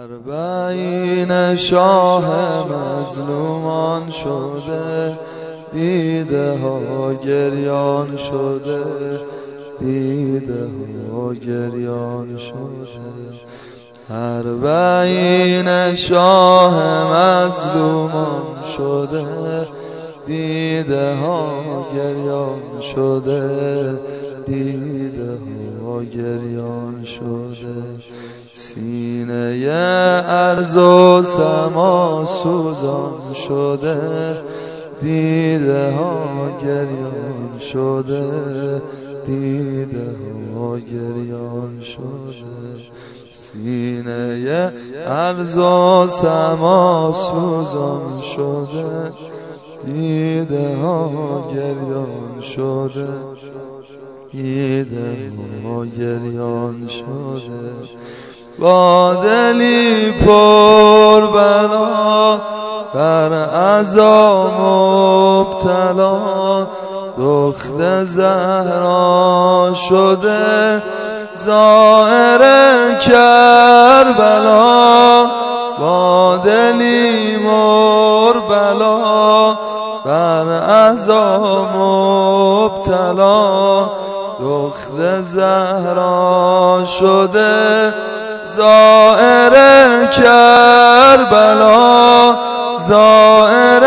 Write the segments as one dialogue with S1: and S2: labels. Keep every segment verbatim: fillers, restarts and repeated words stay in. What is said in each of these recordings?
S1: اربعین شاه مظلومان شده، دیده ها گریان شده، دیده ها گریان شده. اربعین شاه مظلومان شده، دیده ها گریان شده، دیده ها گریان شده. سینه ارض و سما سوزان شده، دیده ها گریان شده، دیده ها گریان شده. سینه ارض و سما سوزان شده، دیده ها گریان شده، دیده ها گریان شده. با دلی پر بلا بر عزا مبتلا، دختر زهرا شده زائر کربلا. با دلی مربلا بر عزا مبتلا، دختر زهرا شده زائر کربلا، زائر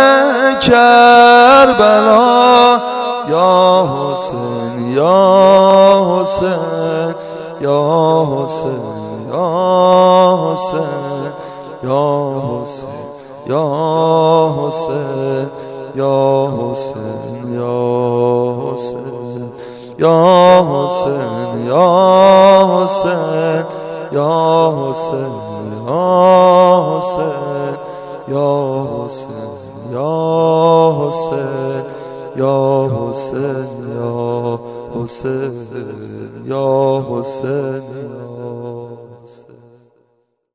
S1: کربلا. یا حسین یا حسین یا حسین یا حسین یا حسین یا حسین یا حسین یا حسین یا حسین یا حسین یا حسین یا حسین یا حسین یا حسین یا حسین یا حسین یا حسین یا حسین.